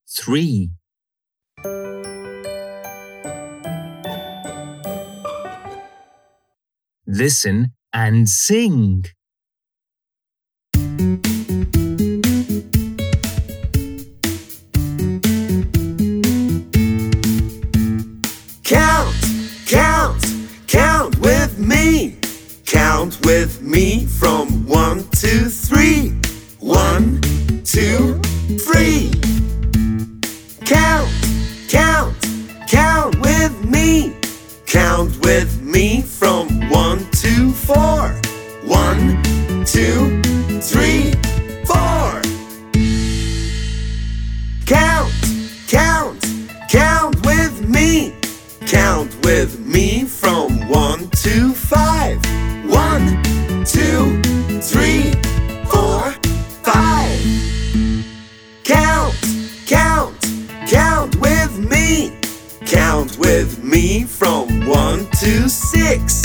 3. Listen and sing. Count, count, count with me. Count with me from 1 to 3. 1, 2, 3. Count, count, count with me. Count with me from 1 to 4. 1, 2, 3, 4. Count, count, count with me. Count with me from 1 to 5. 1, 2, 3, 4, 5. Count, count, count with me. Count with me from 1 to 6.